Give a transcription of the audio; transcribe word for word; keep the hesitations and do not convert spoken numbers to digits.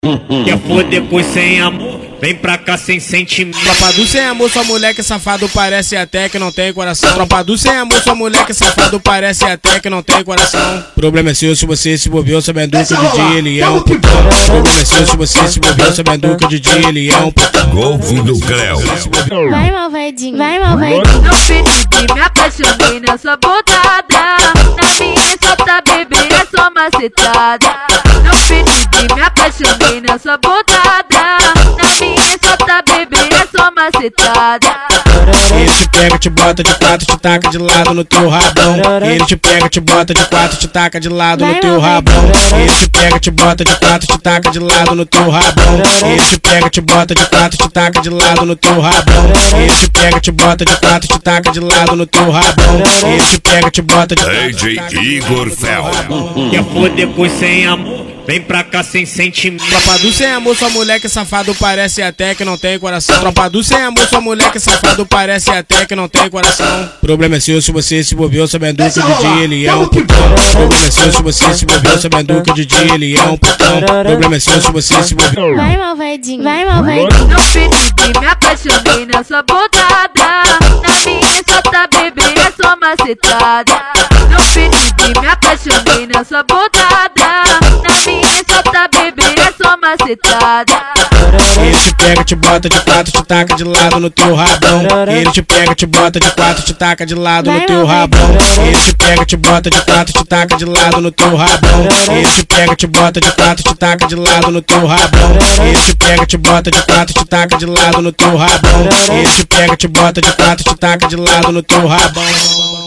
Quer foder com sem amor? Vem pra cá sem sentimento. Tropa do sem amor, sua moleque safado parece até que não tem coração. Tropa do sem amor, sua moleque safado parece até que não tem coração. Problema é seu se você se envolveu sabendo que o D J ele é um putão. Problema é seu se você se envolveu sabendo que o D J ele é um putão. Golfo do Cléo. Vai malvadinho, vai malvadinho. No Felipe me apaixonei nessa botada. Na minha solta bebê é só macetada. No Felipe me apaixonei nessa botada. Na minha solta bebê é só macetada. Ele te pega, te bota de quatro, te taca de lado no teu rabão. Ele te pega, te bota de quatro, te taca de lado no teu rabão. Ele te pega, te bota de quatro, te taca de lado no teu rabão. Ele te pega, te bota de quatro, te taca de lado no teu rabão. Ele te pega, te bota de quatro, te taca de lado no teu rabão. Ele te pega, te bota de D J Igor Fel. Quer foder com sem amor? Vem pra cá sem sentimento. Tropa do sem amor, sua moleque safado parece até que não tem coração. Tropa do sem amor, sua moleque safado parece até que não tem coração. Problema é seu se você se envolveu sabendo que o D J ele é um putão. Problema é seu se você se envolveu sabendo que o D J ele é um putão. Problema é seu se você se envolveu. Vai malvadinho, vai malvadinho. No Felipe me apaixonei nessa botada. Na minha solta bebê é só macetada. No Felipe me apaixonei nessa botada. Na minha solta bebê é só macetada. Ele te pega, te bota de quatro, te taca de lado no teu rabão. Ele te pega, te bota de quatro, te taca de lado no teu rabão. Ele te pega, te bota de quatro, te taca de lado no teu rabão. Ele te pega, te bota de quatro, te taca de lado no teu rabão. Ele te pega, te bota de quatro, te taca de lado no teu rabão. Ele te pega, te bota de quatro, te taca de lado no teu rabão.